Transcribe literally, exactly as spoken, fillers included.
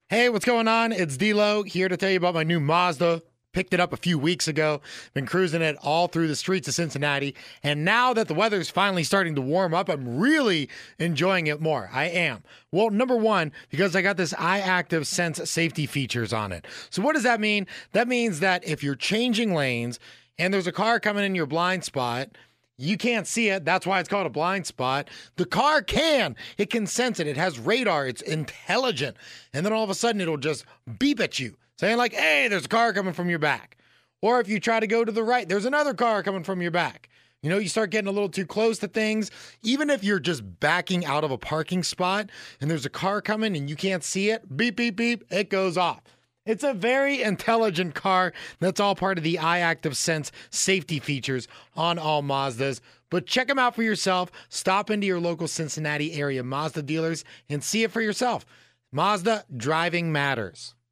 Hey, what's going on? It's D-Lo here to tell you about my new Mazda. Picked it up a few weeks ago. Been cruising it all through the streets of Cincinnati. And now that the weather's finally starting to warm up, I'm really enjoying it more. I am. Well, number one, because I got this iActive Sense safety features on it. So what does that mean? That means that if you're changing lanes and there's a car coming in your blind spot, you can't see it. That's why it's called a blind spot. The car can. It can sense it. It has radar. It's intelligent. And then all of a sudden, it'll just beep at you, saying like, hey, there's a car coming from your back. Or if you try to go to the right, there's another car coming from your back. You know, you start getting a little too close to things. Even if you're just backing out of a parking spot and there's a car coming and you can't see it, beep, beep, beep, it goes off. It's a very intelligent car. That's all part of the iActive Sense safety features on all Mazdas. But check them out for yourself. Stop into your local Cincinnati area Mazda dealers and see it for yourself. Mazda, driving matters.